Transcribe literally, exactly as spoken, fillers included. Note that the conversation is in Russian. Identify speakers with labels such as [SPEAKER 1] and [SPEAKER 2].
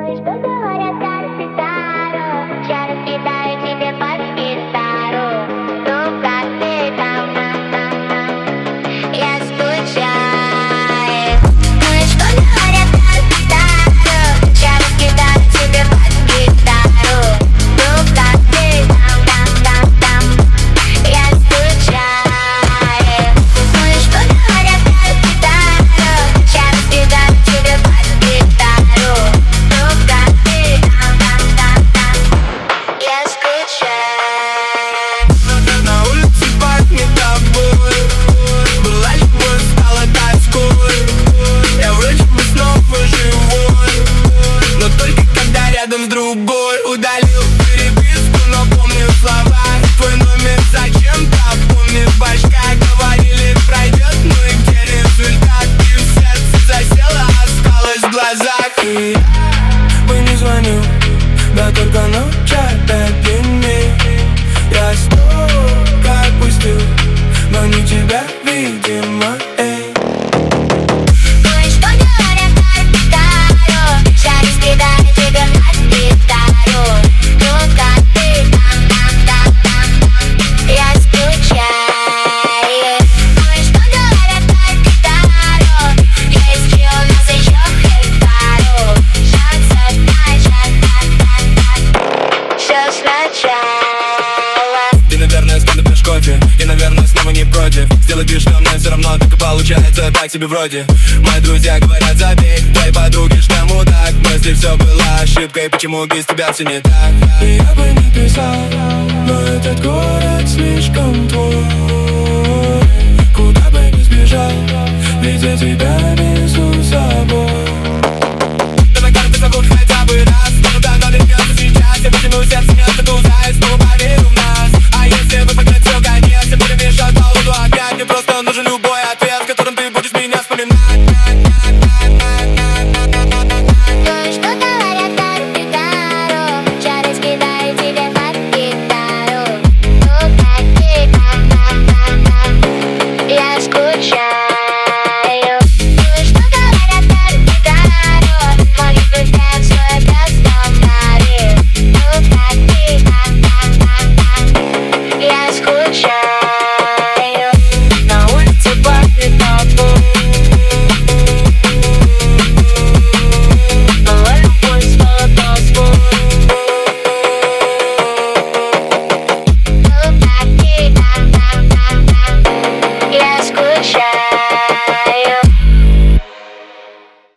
[SPEAKER 1] Ну и что говорят Тарситаро? Я раскидаю тебе под гитару. Ну как ты там, там, там, там? Я скучаю. Ну и что говорят Тарситаро? Я раскидаю тебе под гитару. Ну как ты там, там, там, там? Я скучаю. Ну и что говорят Тарситаро? Я раскидаю тебе под гитару. Ну как ты там, там, там, там? Я скучаю.
[SPEAKER 2] На улице пахнет тобой. Была любовь, стала тоской. Я вроде бы снова живой, но только когда рядом с другой. Удалил переписку, но помню слова. Твой номер зачем-то помню. Башка говорили, пройдет, ну и где результат? И в сердце засела, осталось в глазах. И я бы не звонил, да только ночь опять длинней. Я столько отпустил, но не тебя, видимо, эй.
[SPEAKER 1] Ну и что говорят Тарситаро? Я раскидаю тебе под гитару. Ну как ты там, там, там, там, там? Я скучаю. Ну и что говорят Тарситаро? Есть ли у нас еще хитару? Шанс опять, шанс, так, так, так. Все сначала.
[SPEAKER 2] Ты, наверное, скоро пьешь кофе. И, наверное, снова не против. Сделай вид, что мне все равно, так и получается так себе вроде. Мои друзья говорят, забей. Твои подруги, что мудак. Если все было ошибкой, почему без тебя все не так? И я бы не писал, но этот город слишком твой. Куда бы не сбежал, ведь я тебя несу с собой. Давай, как ты зовут хотя бы раз. Ну да, но вернется сейчас. Я потяну сердце, место туза. И снова